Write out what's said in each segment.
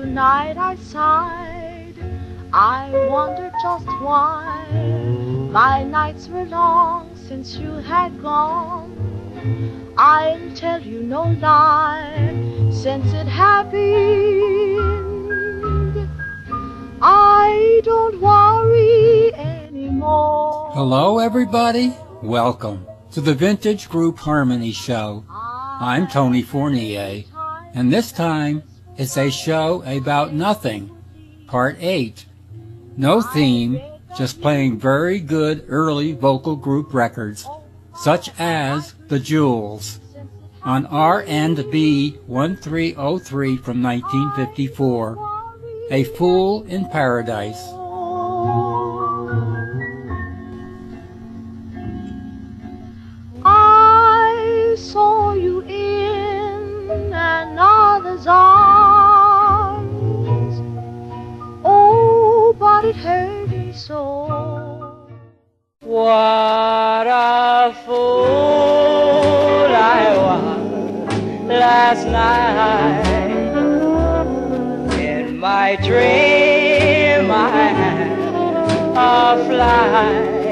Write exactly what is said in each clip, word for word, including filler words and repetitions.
night I sighed, I wondered just why. My nights were long since you had gone. I'll tell you no lie, since it happened, I don't worry anymore. Hello everybody, welcome to the Vintage Group Harmony Show. I'm Tony Fournier, and this time it's a show about nothing, part eight. No theme, just playing very good early vocal group records, such as The Jewels, on R and B one three oh three from nineteen fifty-four, A Fool in Paradise. I saw you in another's arms, oh, but it hurt me so. What a fool I was last night. In my dream I had a flight.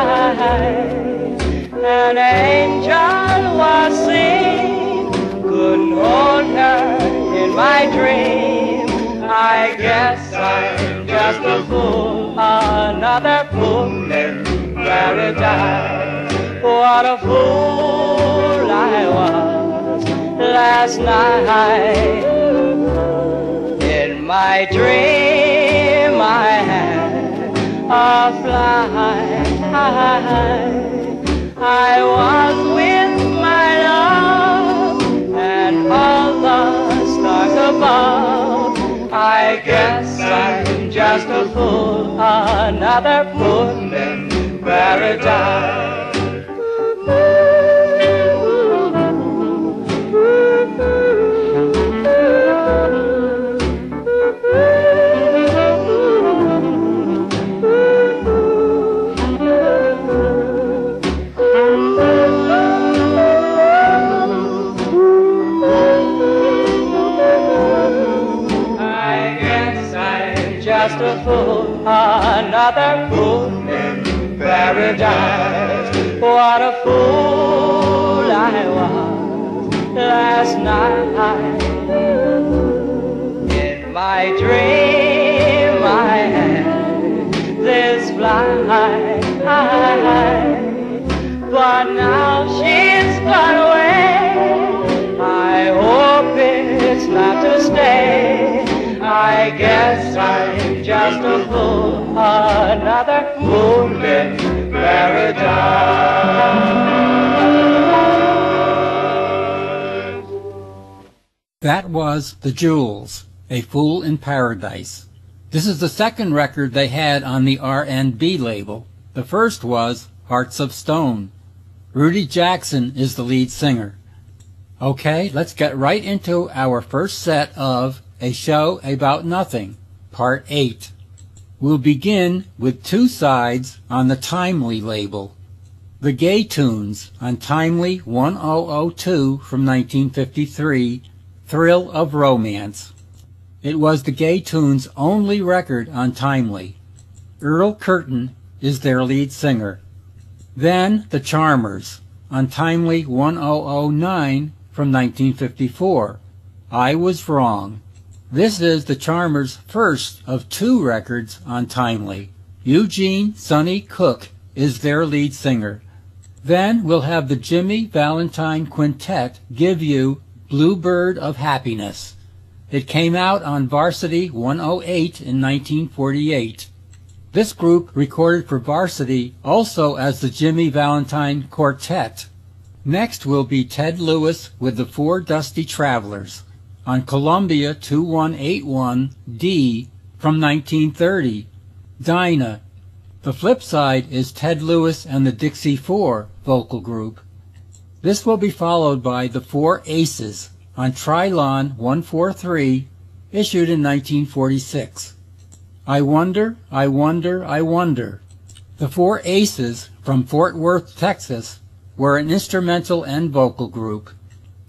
An angel was seen, couldn't hold her in my dream. I guess I'm just a fool, another fool in paradise. What a fool I was last night. In my dream I had a flight. I was with my love and all the stars above. I guess I'm just a fool, another fool in paradise. Just a fool, another fool in paradise. What a fool I was last night. In my dream I had this flight, but now she's gone away. I hope it's not to stay. I guess I'm just a fool, another fool in paradise. That was The Jewels, A Fool in Paradise. This is the second record they had on the R and B label. The first was Hearts of Stone. Rudy Jackson is the lead singer. Okay, let's get right into our first set of A Show About Nothing, Part eight. We'll begin with two sides on the Timely label. The Gay Tunes on Timely one thousand two from nineteen fifty-three, Thrill of Romance. It was the Gay Tunes' only record on Timely. Earl Curtin is their lead singer. Then The Charmers on Timely one thousand nine from nineteen fifty-four, I Was Wrong. This is the Charmers' first of two records on Timely. Eugene "Sonny" Cook is their lead singer. Then we'll have the Jimmy Valentine Quintet give you Bluebird of Happiness. It came out on Varsity one oh eight in nineteen forty-eight. This group recorded for Varsity also as the Jimmy Valentine Quartet. Next will be Ted Lewis with the Four Dusty Travelers on Columbia twenty-one eighty-one D from nineteen thirty, Dinah. The flip side is Ted Lewis and the Dixie Four vocal group. This will be followed by the Four Aces on Trilon one forty-three, issued in nineteen forty-six. I Wonder, I Wonder, I Wonder. The Four Aces from Fort Worth, Texas, were an instrumental and vocal group.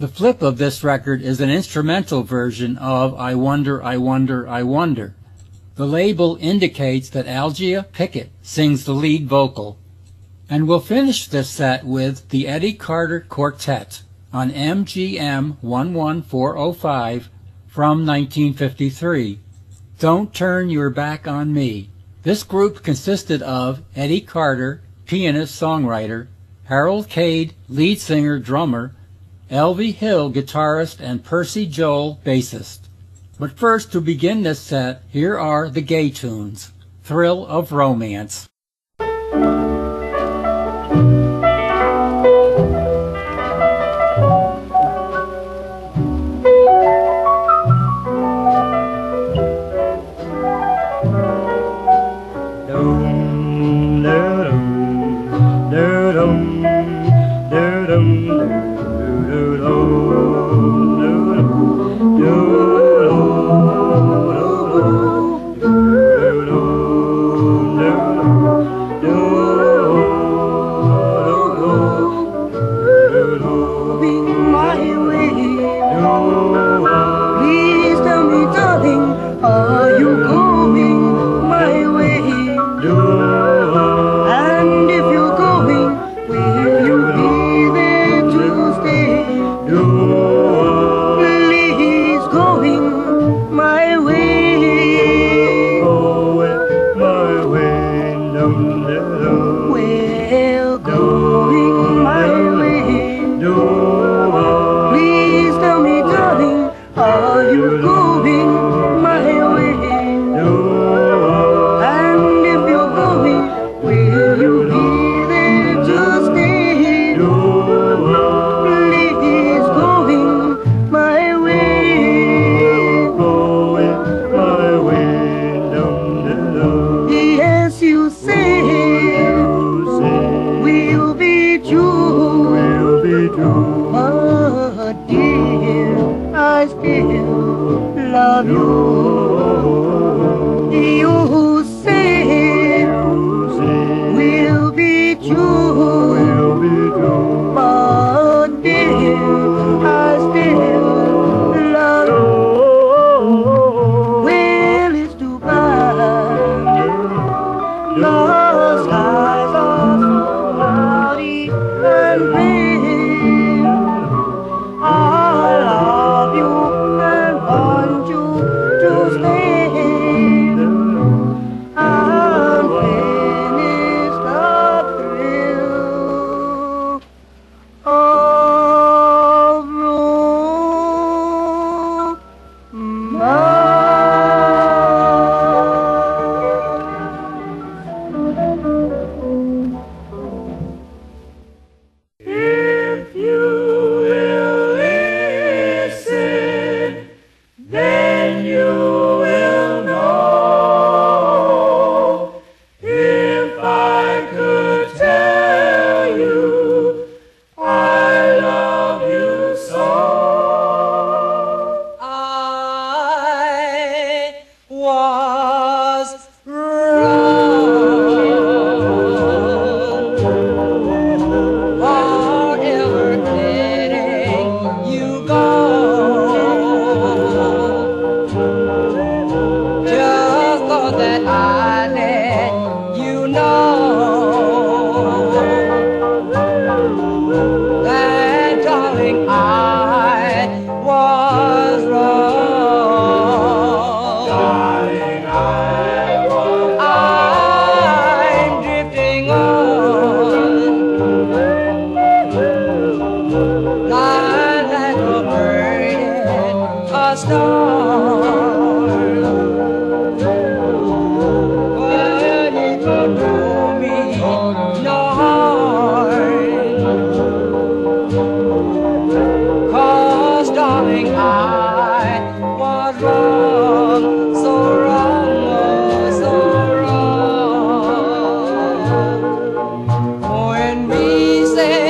The flip of this record is an instrumental version of I Wonder, I Wonder, I Wonder. The label indicates that Algea Pickett sings the lead vocal. And we'll finish this set with the Eddie Carter Quartet on M G M one one four oh five from nineteen fifty-three. Don't Turn Your Back on Me. This group consisted of Eddie Carter, pianist-songwriter, Harold Cade, lead singer, drummer, Elvie Hill, guitarist, and Percy Joel, bassist. But first, to begin this set, here are the Gay Tunes, Thrill of Romance.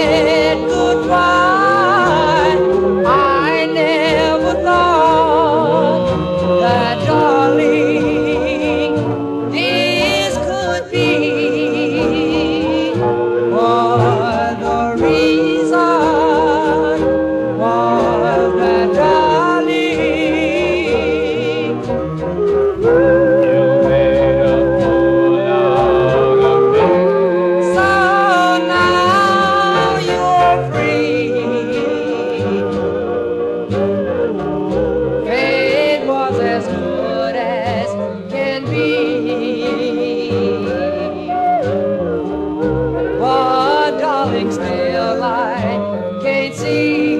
Goodbye, I never thought can't see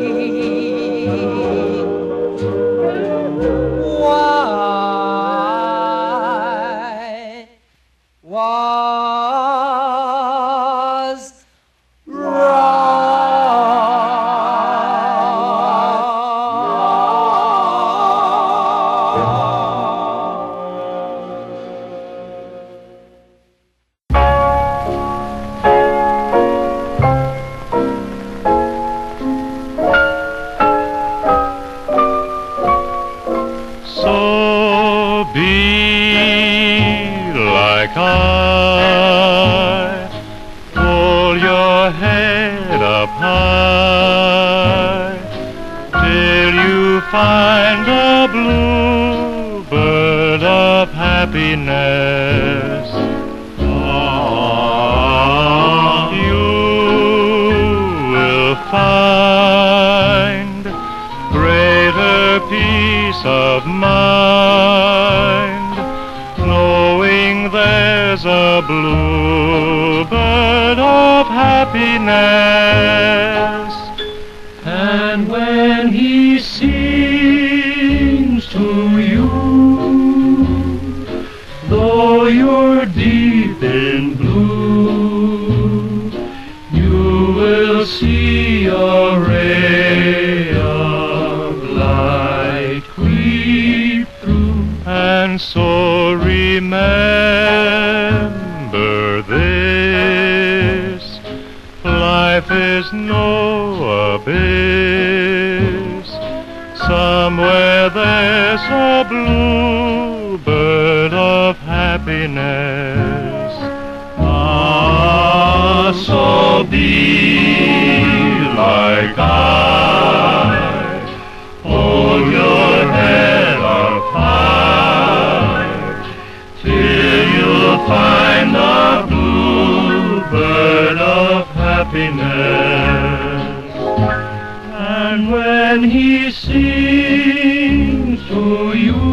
why was like I, hold your head up high till you find a bluebird of happiness. Ah, you will find greater peace of mind, knowing there's a bluebird of happiness. And when he sings to you, though you're deep in blue, you will see a ray of light creep through. And so remember this, life is no abyss. Somewhere there's a bluebird of happiness. Ah, so be like I, hold your head up high till you'll find a bluebird of happiness. And when he sings to you,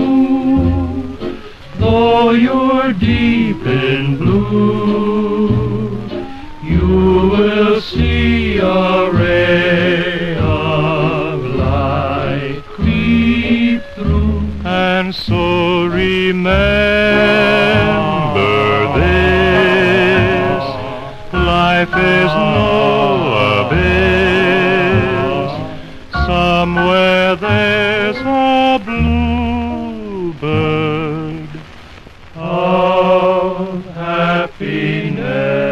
though you're deep in blue, you will see a ray of light creep through. And so remember this, life is no abyss. Somewhere there's a bluebird of happiness.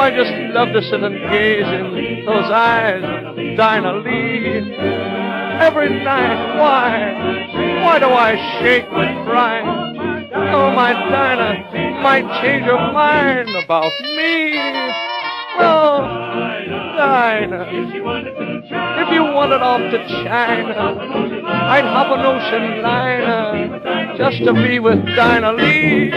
I just love to sit and gaze in those eyes of Dinah Lee. Every night, why, why do I shake with pride? Oh, my Dinah might change her mind about me. Oh, Dinah, if you wanted off to China, I'd hop an ocean liner just to be with Dinah Lee.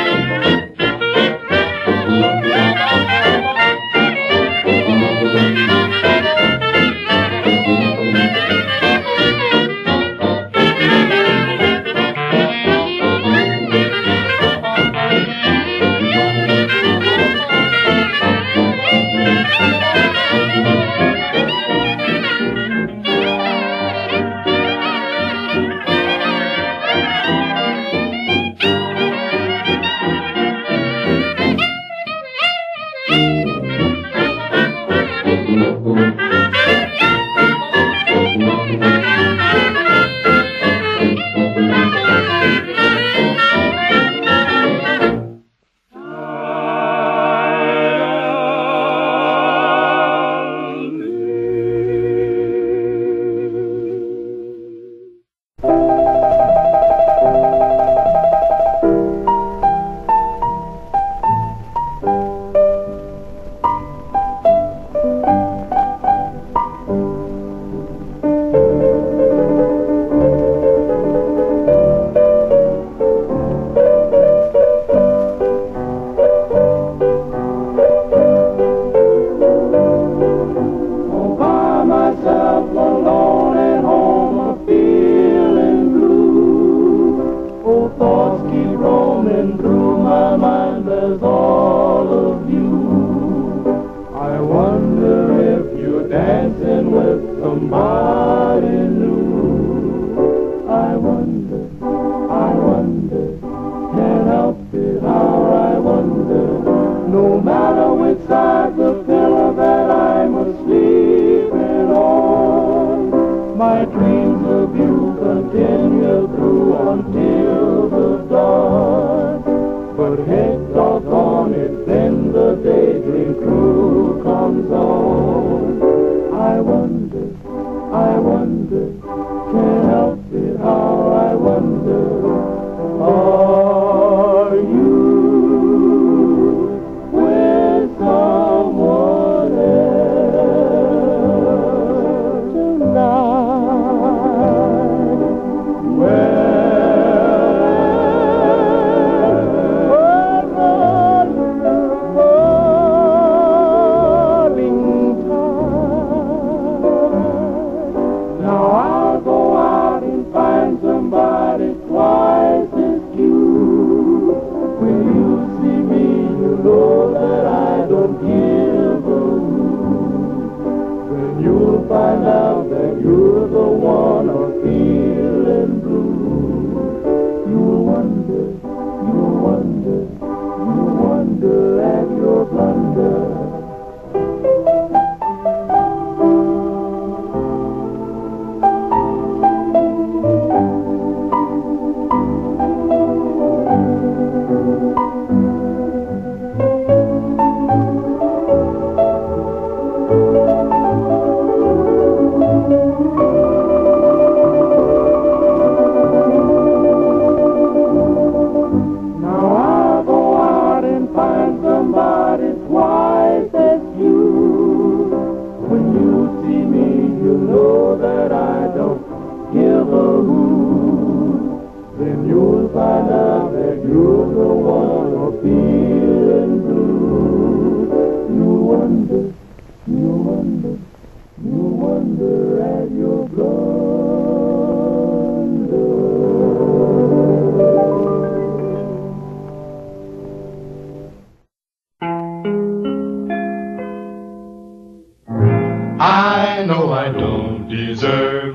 I know I don't deserve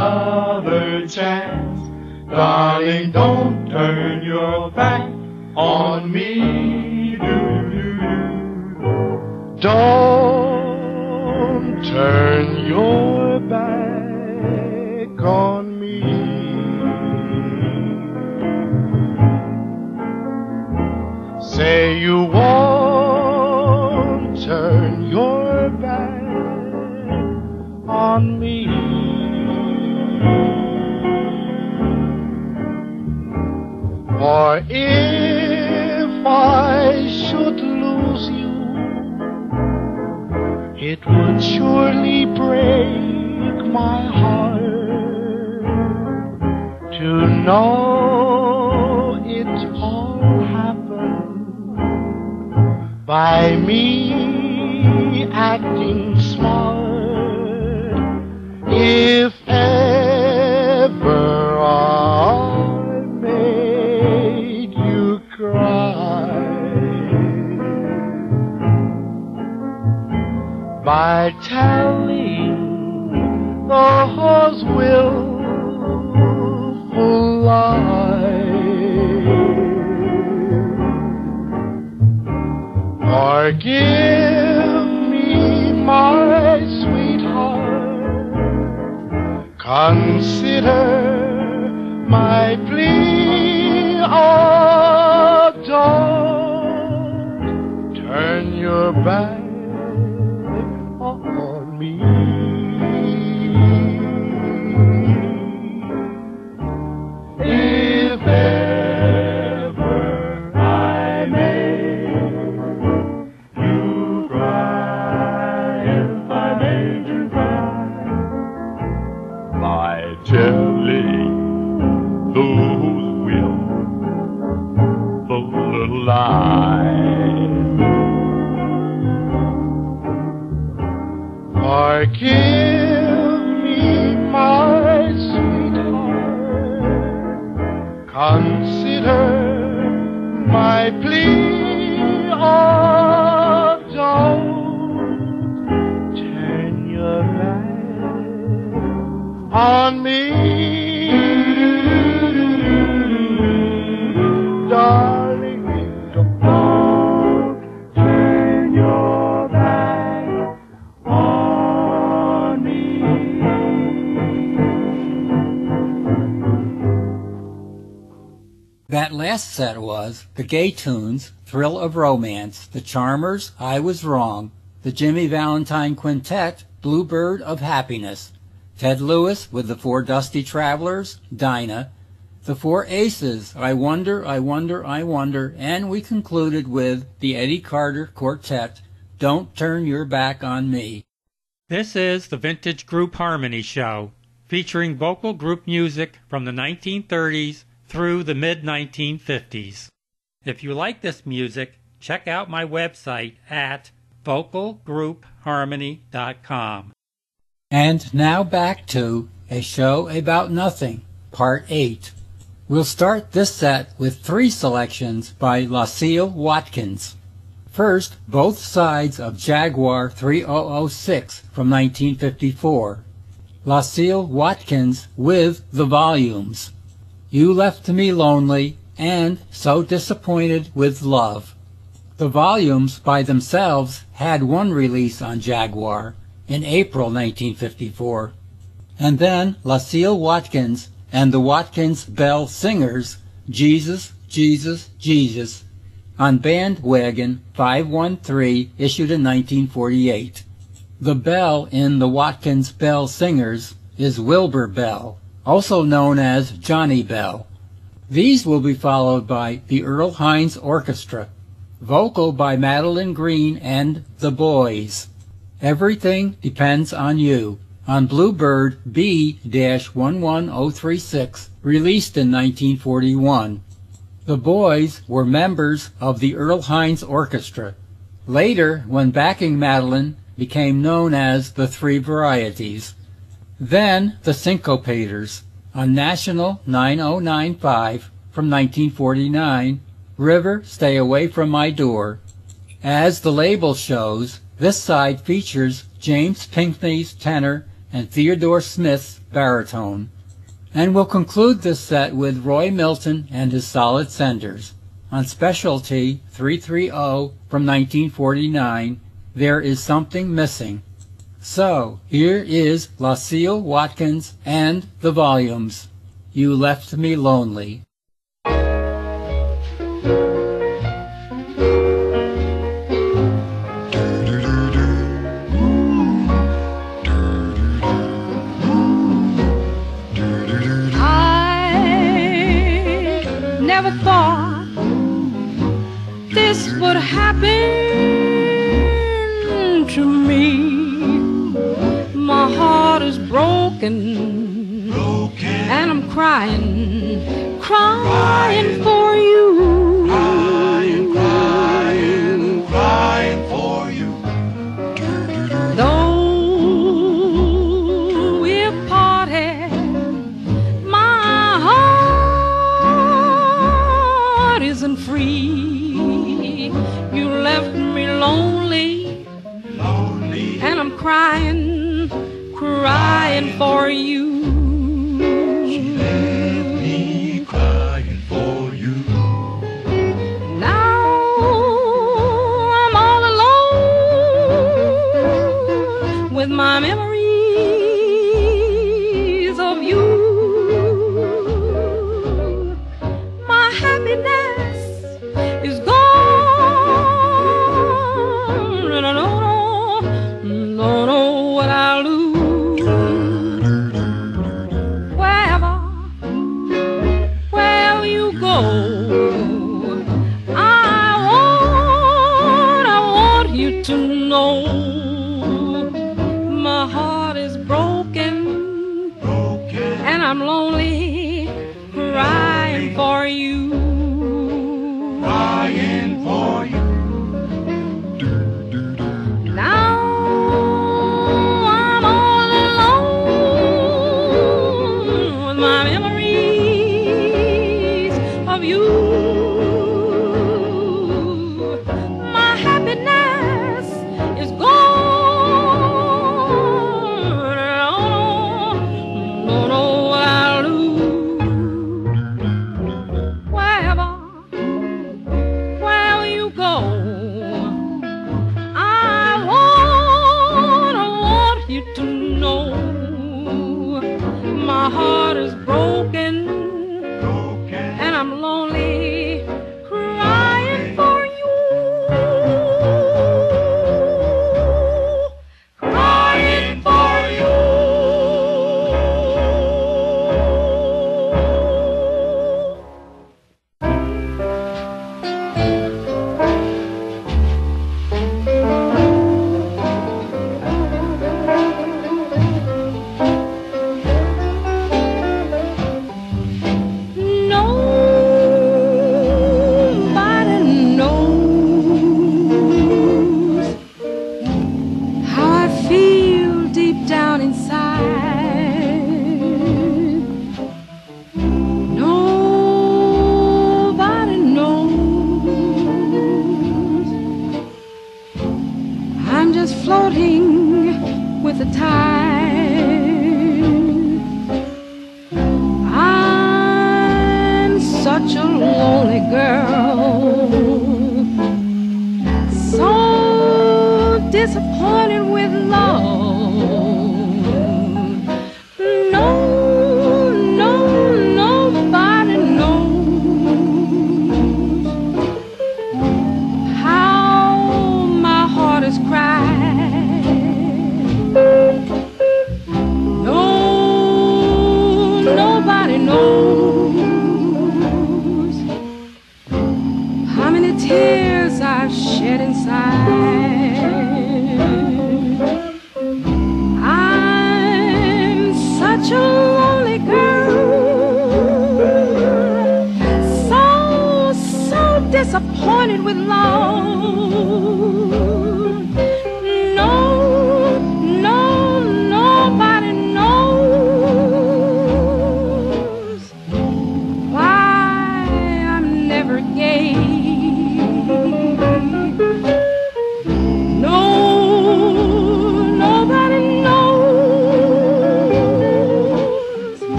another chance. Darling, don't turn your back on me. Do, do, do. Don't turn your back on me. Say you won't turn on me. For if I should lose you, it would surely break my heart to know it all happened by me acting smart. If ever I made you cry by telling those willful lies, forgive me, my sweetheart, consider my plea, oh, don't turn your back on me. If ever I made you cry, if I made you cry, by telling those willful lies, forgive me, my sweetheart, consider my plea, oh, don't turn your back on me, darling, don't turn your back on me. That last set was the Gay Tunes, Thrill of Romance, the Charmers, I Was Wrong, the Jimmy Valentine Quintet, Bluebird of Happiness, Ted Lewis with the Four Dusty Travelers, Dinah, the Four Aces, I Wonder, I Wonder, I Wonder, and we concluded with the Eddie Carter Quartet, Don't Turn Your Back on Me. This is the Vintage Group Harmony Show, featuring vocal group music from the nineteen thirties through the mid nineteen fifties. If you like this music, check out my website at vocal group harmony dot com. And now back to A Show About Nothing, Part eight. We'll start this set with three selections by Lucille Watkins. First, both sides of Jaguar three thousand six from nineteen fifty-four. Lucille Watkins with The Volumes, You Left Me Lonely, and So Disappointed with Love. The Volumes by themselves had one release on Jaguar in April nineteen fifty-four. And then Lucille Watkins and the Watkins Bell Singers, Jesus, Jesus, Jesus, on Bandwagon five one three, issued in nineteen forty-eight. The Bell in the Watkins Bell Singers is Wilbur Bell, also known as Johnny Bell. These will be followed by the Earl Hines Orchestra, vocal by Madeline Green and the Boys. Everything Depends on You, on Bluebird B one one zero three six, released in nineteen forty-one. The Boys were members of the Earl Hines Orchestra. Later, when backing Madeline, became known as the Three Varieties. Then the Syncopators, on National nine oh nine five from nineteen forty-nine, River, Stay Away from My Door. As the label shows, this side features James Pinkney's tenor and Theodore Smith's baritone. And we'll conclude this set with Roy Milton and his Solid Senders. On Specialty three thirty from nineteen forty-nine, There Is Something Missing. So, here is Lucille Watkins and the Volumes, You Left Me Lonely. broken, broken, and I'm crying, crying, crying for you, crying, crying, crying for you. Though we're parted, my heart isn't free. You left me lonely, lonely, and I'm crying, crying for you. She left me crying for you. Now I'm all alone with my memories of you. My happiness is gone. No, no, no, no, no, no, what I'll lose. Wherever, wherever you go, I want, I want you to know my heart is broken, broken, and I'm lonely, crying for you, crying for you. now I'm all alone with my memories of you. My happiness is gone. No, no, what I'll lose. Wherever, wherever you go, I want, I want you to know my heart is broken, Broken, and I'm lonely, crying for you, crying for you. Nobody knows how I feel deep down inside. Nobody knows. I'm just floating with the tide. I'm such a lonely girl, so disappointed with love. No, no, nobody knows how my heart is crying. No, nobody knows how many tears I've shed inside.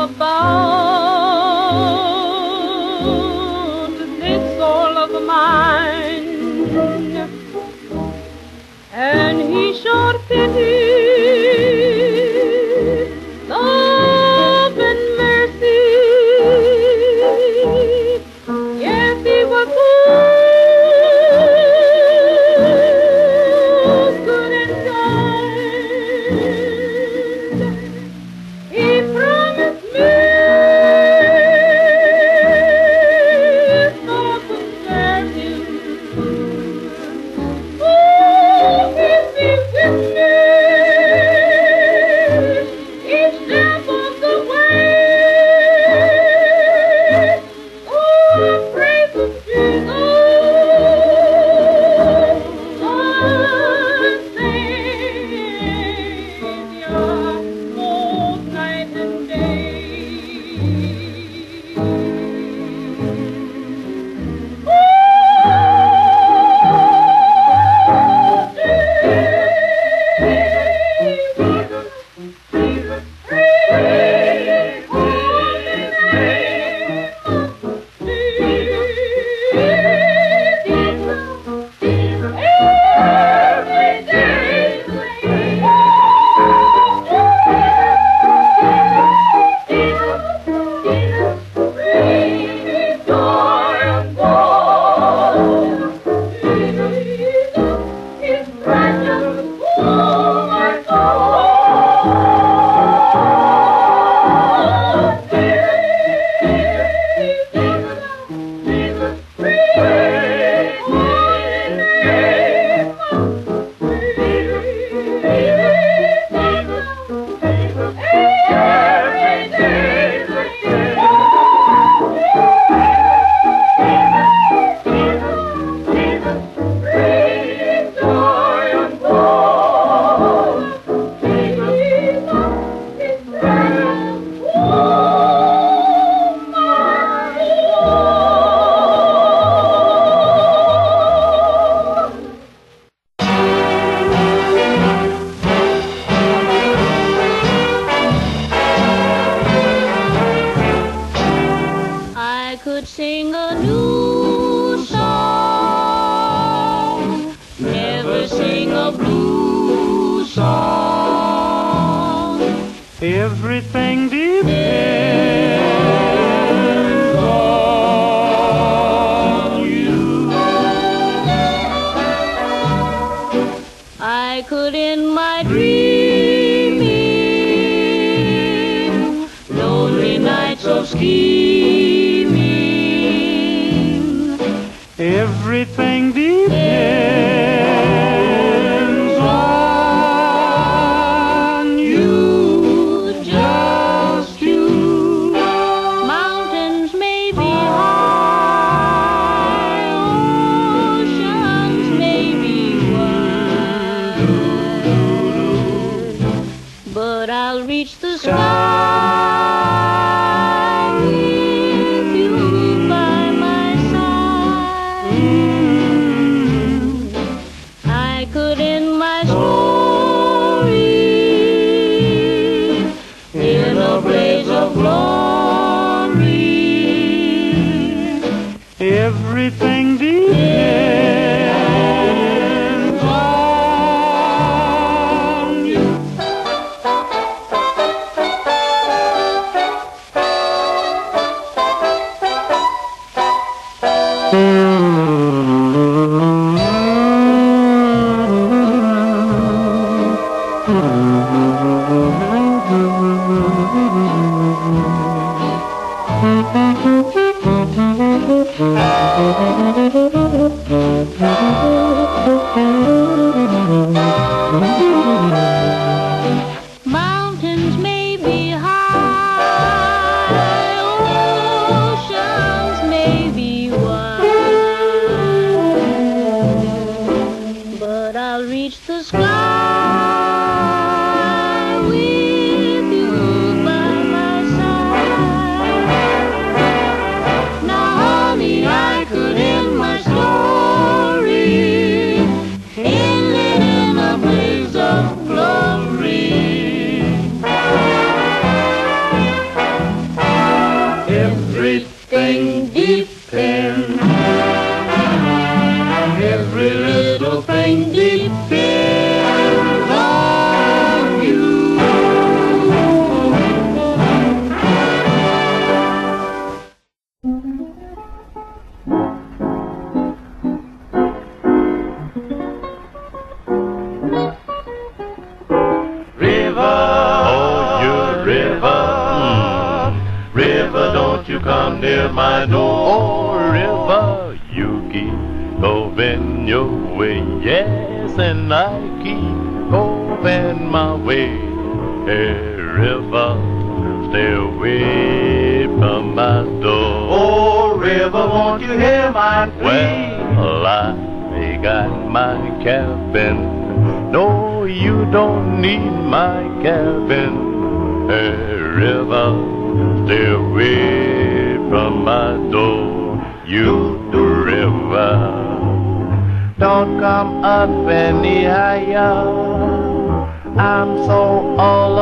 about this soul of mine, and he showed pity, love, and mercy. Yes, he was good, good and kind. He promised me if I could serve him, oh, he'd be with me each step of the way. Oh, praise of Jesus, our Savior, both night and day. I could sing a new song, never sing a blue song. Everything depends on you. I could in my dreaming, lonely nights of scheming. Everything depends on you, just you. Mountains may be high, oceans may be wide, but I'll reach the sky with you by my side. I could end my story in a blaze of glory. Everything depends on you. Thank you. River, don't you come near my door. Oh, river, you keep going your way. Yes, and I keep going my way. Hey, river, stay away from my door. Oh, river, won't you hear my plea? Well, I got my cabin. No, you don't need my cabin. Hey, river, stay away from my door. You, river, don't come up any higher. I'm so all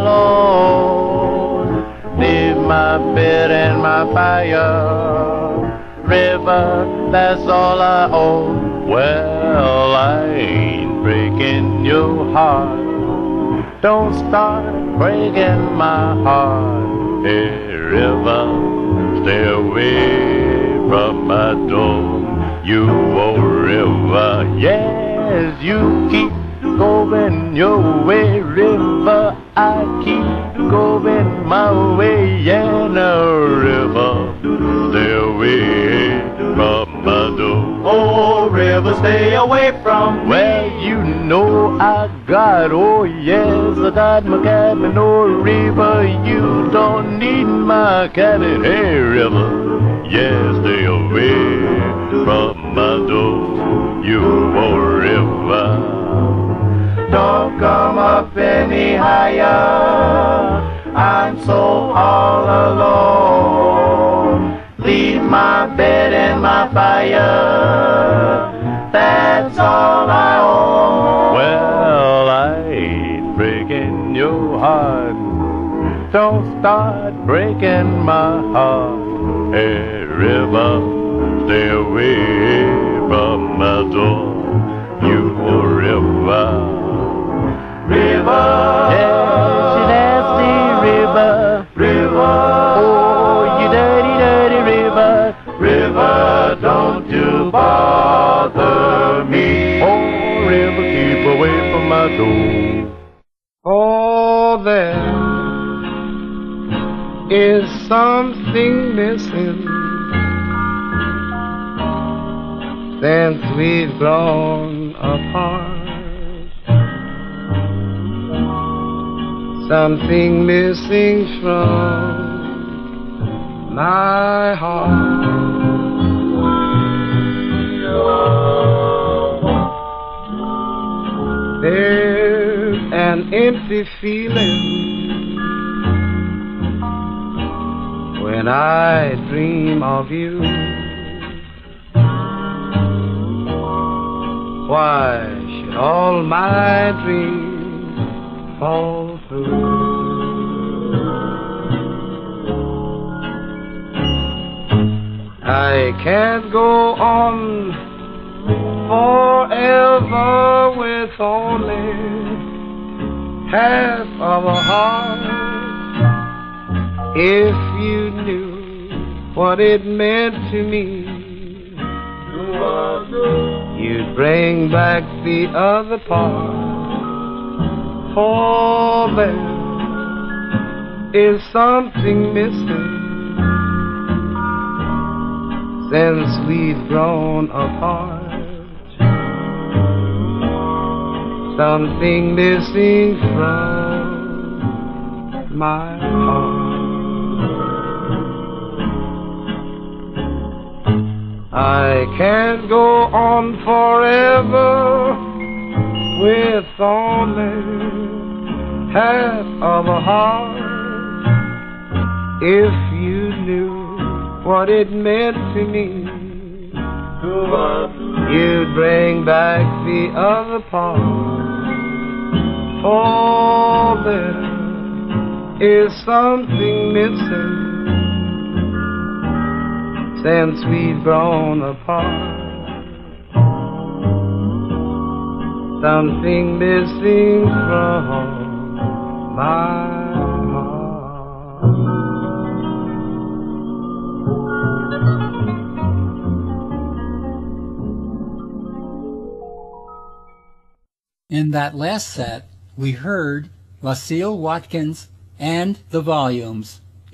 alone. Leave my bed and my fire. River, that's all I own. Well, I ain't breaking your heart. Don't start breaking my heart. Hey, river, stay away from my door. You, oh river, yes, you keep going your way, river. I keep going my way, yeah, no, river, stay away from my door. Oh, river, stay away from me. Well, you know I got, oh yes, I got my cabin. Oh, river, you don't need my cabin. Hey, river, yes, stay away from my door. You, oh, river, don't come up any higher. I'm so all alone. Leave my bed and my fire. That's all I own. Well, I ain't breaking your heart. Don't start breaking my heart. Hey, river, stay away from my door. You, oh, river. River, yes, you nasty river, river, oh, you dirty, dirty river, river, don't you bother me. Oh, river, keep away from my door. Oh, there is something missing since we've grown apart. Something missing from my heart. There's an empty feeling when I dream of you. Why should all my dreams fall through? I can't go on forever with only half of a heart. If you knew what it meant to me, you'd bring back the other part. For there is something missing since we've grown apart. Something missing from my heart. I can't go on forever with only half of a heart. If you knew what it meant to me, you'd bring back the other part. For there is something missing since we've grown apart. Something missing from my heart. In that last set, we heard Lucille Watkins and the Volumes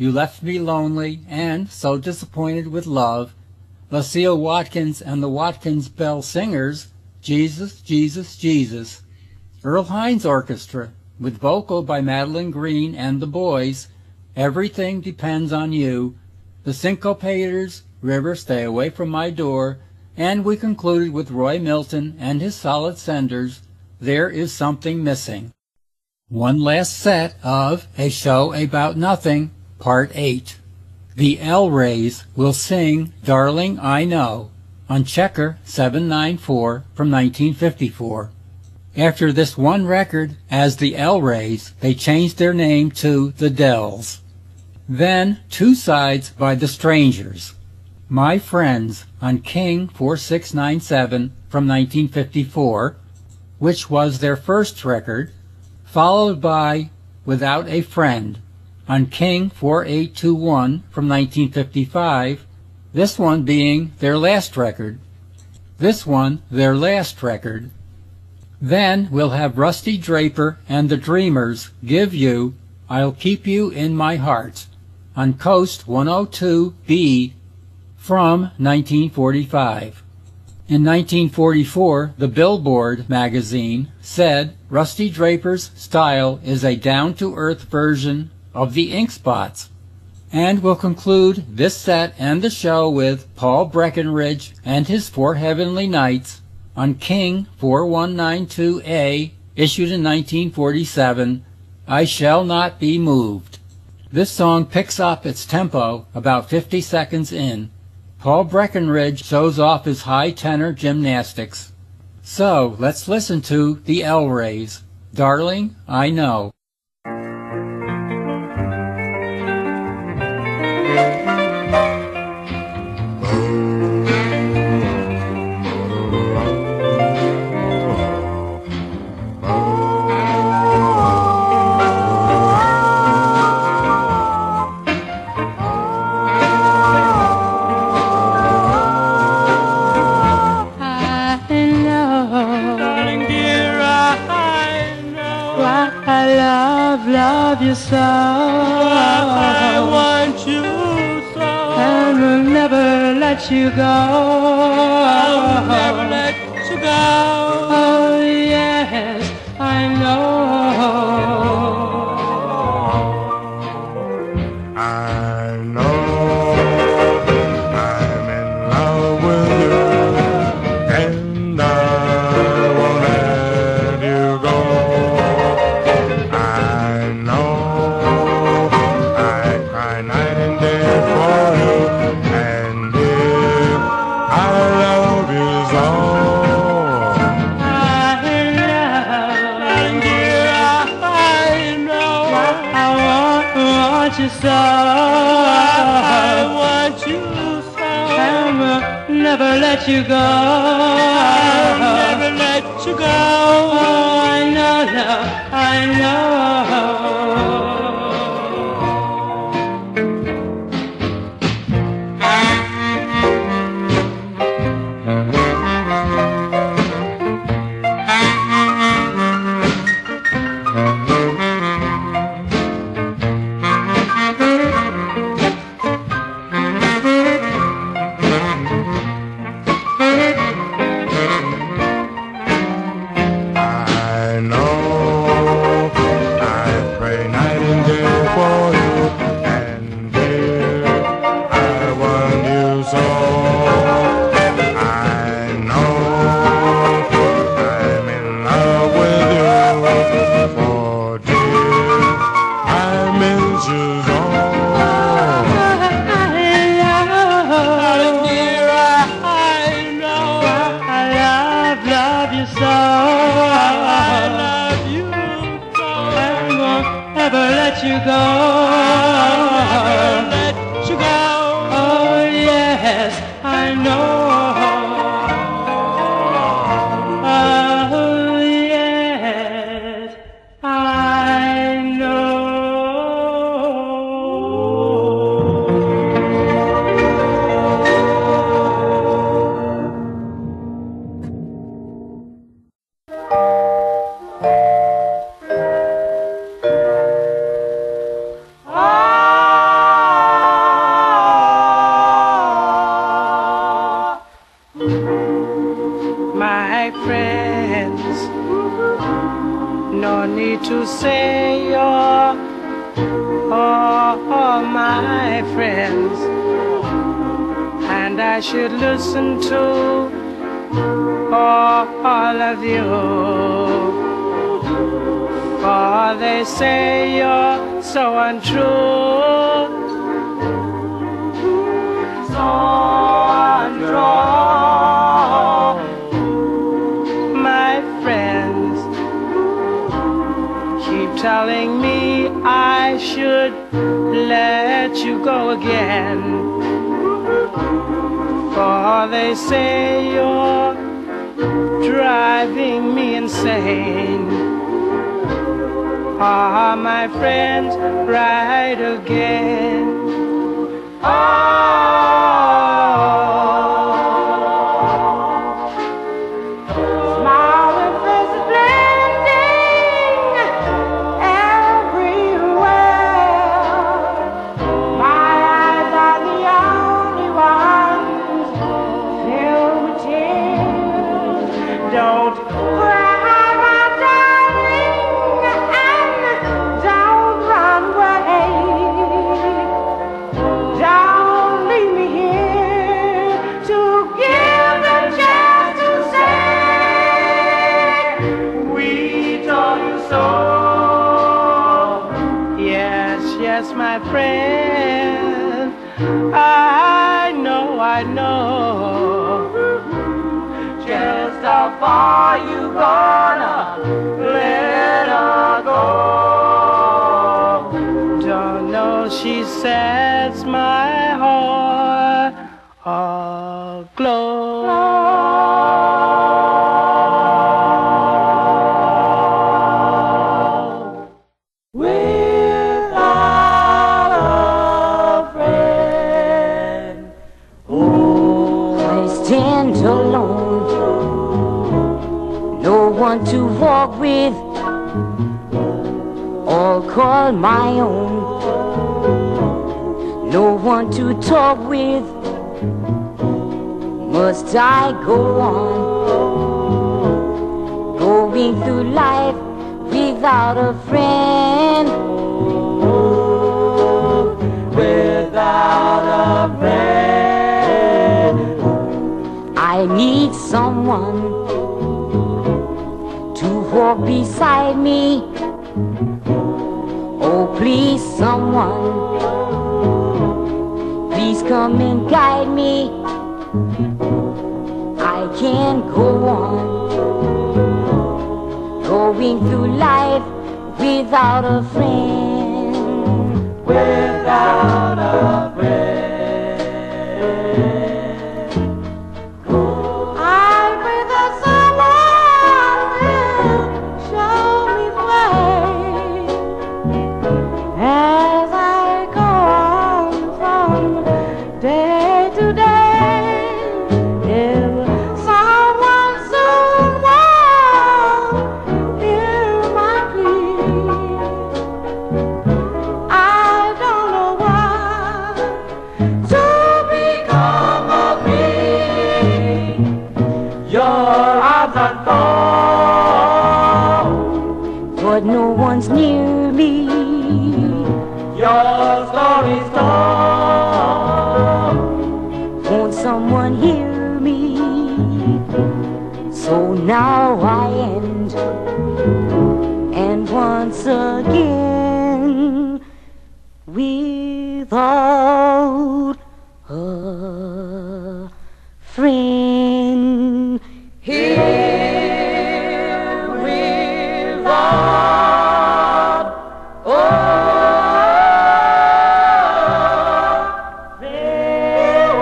You Left Me Lonely and So Disappointed with Love, Lucille Watkins and the Watkins Bell Singers, Jesus, Jesus, Jesus, Earl Hines Orchestra, with vocal by Madeline Green and the Boys, Everything Depends on You, the Syncopators, River, Stay Away From My Door, and we concluded with Roy Milton and his Solid Senders, There Is Something Missing. One last set of A Show About Nothing, Part eight. The El-Rays will sing Darling I Know on Checker seven ninety-four from nineteen fifty-four. After this one record, as the El-Rays, they changed their name to the Dells. Then two sides by the Strangers. My Friends on King four six nine seven from nineteen fifty-four, which was their first record, followed by Without a Friend on King four eight two one from nineteen fifty-five, this one being their last record. This one, their last record. Then we'll have Rusty Draper and the Dreamers give you I'll Keep You in My Heart on Coast one oh two B from nineteen forty-five. In nineteen forty-four, the Billboard magazine said Rusty Draper's style is a down-to-earth version of the Ink Spots. And we'll conclude this set and the show with Paul Breckenridge and his Four Heavenly Nights on King four one nine two A, issued in nineteen forty-seven, I Shall Not Be Moved. This song picks up its tempo about fifty seconds in. Paul Breckenridge shows off his high tenor gymnastics. So let's listen to the El-Rays, Darling I Know. Love you so, I want you so, and will never let you go. I'll never let you go. Oh yes, I know. I know I'm in love with you, and I won't let you go. You so, I want you so, and will never let you go. I'll never let you go. Oh, I know, now, I know. You go, I'll let you go. Oh yes, I know. Oh yes, I know. friends. No need to say you're all my friends, and I should listen to all of you, for they say you're so untrue, so untrue. My friends keep telling me I should let you go again, for they say you're driving me insane. Ah, my friends, right again. Oh, smiling faces blending everywhere. My eyes are the only ones filled with tears. Don't cry, my darling, and don't run away. Don't leave me here to give the chance to say we told you so. Yes, yes, my friend, I know, I know just how far you gonna let her go. Don't know, she sets my heart aglow. Without a friend, I stand alone, no one to walk with or call my own, no one to talk with. Must I go on going through life without a friend? without a friend. I need someone to walk beside me. Oh, please, someone, please come and guide me. I can't go on going through life without a friend. Without a friend. I pray that someone will show me the way as I go on from day to day. If someone soon will hear my plea, I don't know what to become of me. Your arms unfold, But no one's near me. your story's told. Won't someone hear me? So now I end, and once again, without a friend. Here without a Here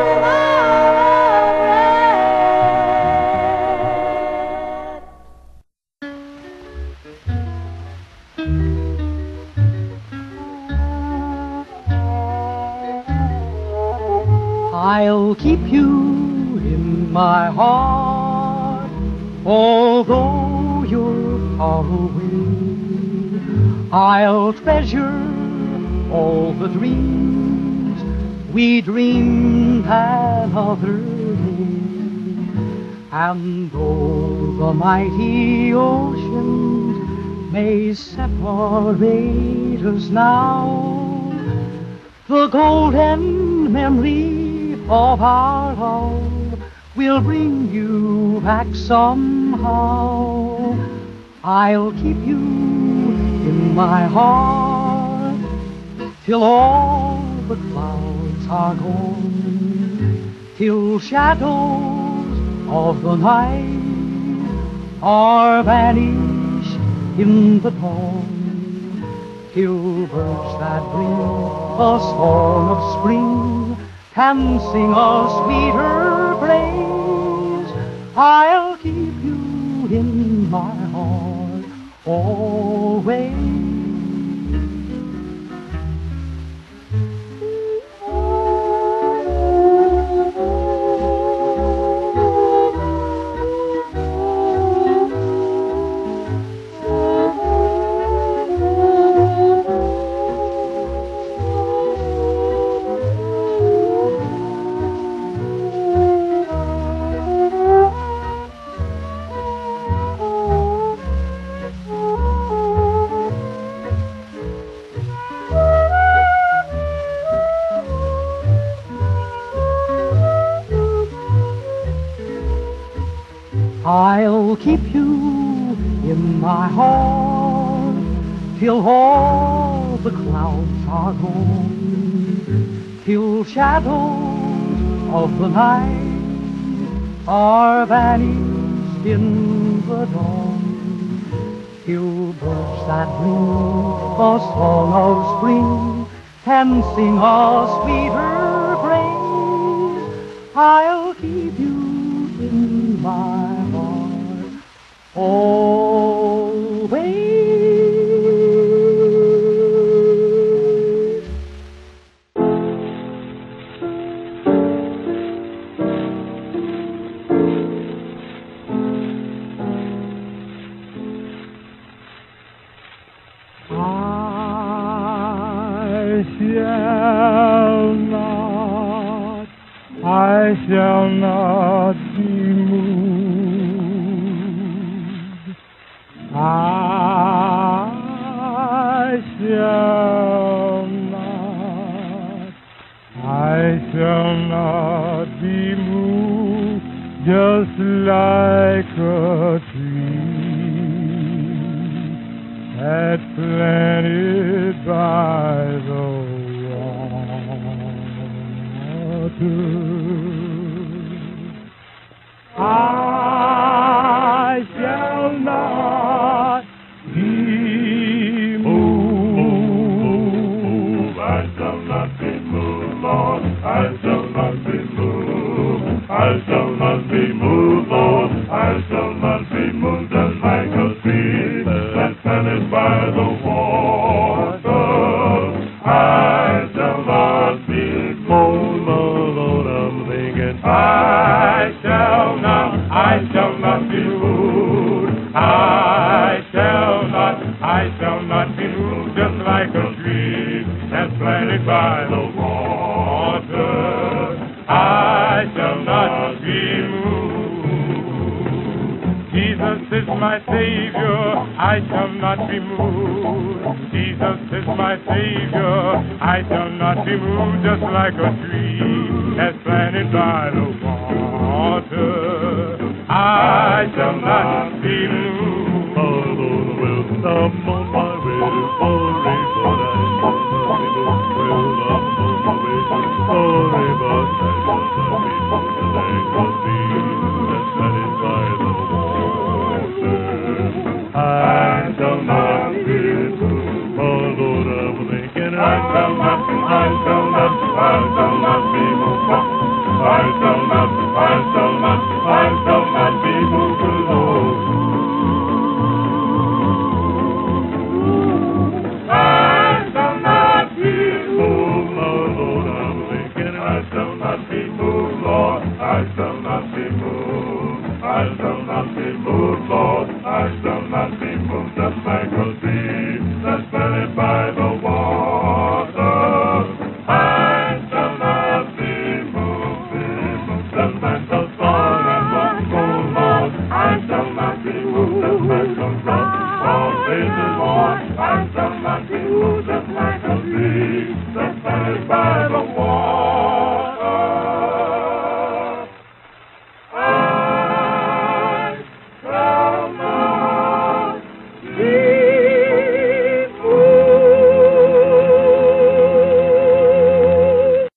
I'll keep you in my heart, although you're far away. I'll treasure all the dreams we dreamed that other day. And though the mighty oceans may separate us now, the golden memory of our love will bring you back somehow. I'll keep you in my heart till all the clouds are gone, till shadows of the night are vanished in the dawn, till birds that bring a song of spring can sing a sweeter praise. I'll keep you in my heart always. I'll keep you in my heart till all the clouds are gone, till shadows of the night are vanished in the dawn, till birds that bring a song of spring can sing a sweeter praise. I'll keep you in my heart always. I shall not, I shall not be moved. I shall not, I shall not be moved, just like a tree that's planted by the water. I shall not be moved. I shall not be moved, Lord. I shall not be moved. I shall not be moved, Lord. I shall not be moved, just like a tree that's planted by the water. I shall not be moved, Lord. I'm thinking I shall not, I shall not be moved. I shall not, I shall not be moved, just like a tree that's planted by the water. I shall not be moved. Jesus is my Savior, I shall not be moved. Jesus is my Savior, I shall not be moved, just like a tree that's planted by the water. I shall not be moved. Although will come on my way to glory, but I shall not be moved. Will come on my way to glory, but I shall not be moved, like a tree that's planted by the water. I shall not be moved. Although I'm thinking I shall not, I shall not, I shall not be moved. I shall not, I shall not, I shall not be moved alone. I shall not be moved, Lord. I'm thinking I shall not be moved, Lord. I shall not be moved. I shall not be moved, Lord. I shall not be moved, just like a tree that's planted by the water. I shall by the water. I cannot be moved.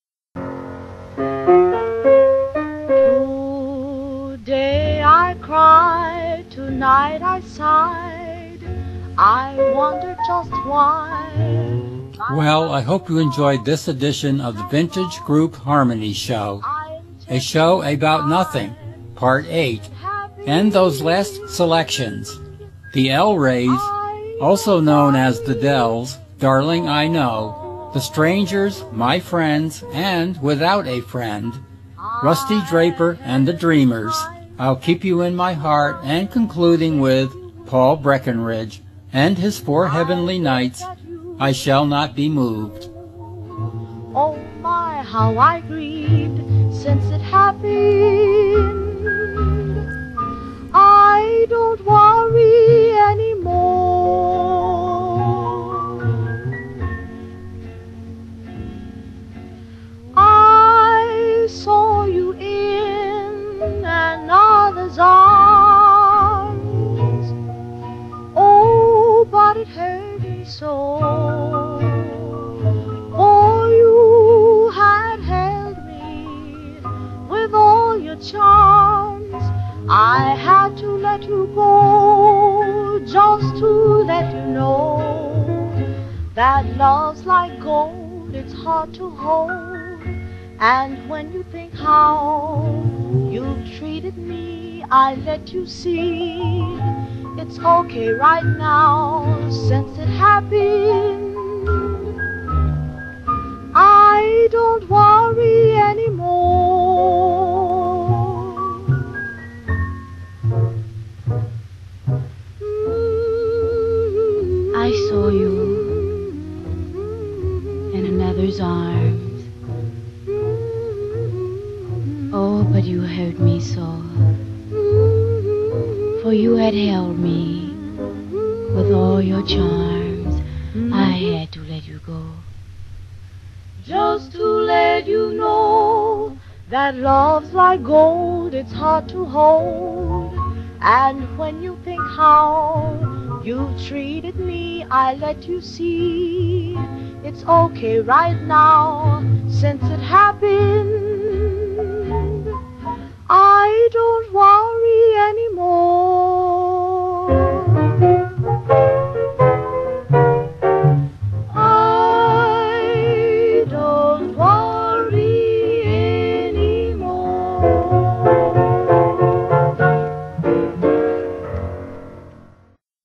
Today I cried, tonight I sighed, I wonder just why. Well, I hope you enjoyed this edition of the Vintage Group Harmony Show, a show about nothing, part eight, and those last selections. The El-Rays, also known as the Dells, Darling I Know, The Strangers, My Friends, and Without a Friend, Rusty Draper and the Dreamers, I'll Keep You in My Heart, and concluding with Paul Breckenridge and his Four Heavenly Nights, I Shall Not Be Moved. Oh my, how I grieved since it happened. I don't worry anymore. I saw you in another's arms. Oh, but it hurt me so. For you had held me with all your charms. I had to let you go just to let you know that love's like gold, it's hard to hold. And when you think how you've treated me, I let you see it's okay right now since it happened. I don't worry anymore. I saw you in another's arms. Oh, but you hurt me so. For you had held me with all your charms. I had to let you go. Just to let you know that love's like gold, it's hard to hold. And when you think how you've treated me, I let you see it's okay right now since it happened. I don't worry anymore.